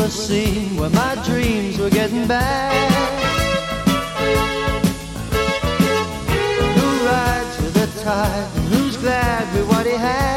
was seen when my dreams were getting bad. Who rides with the tide and who's glad with what he had?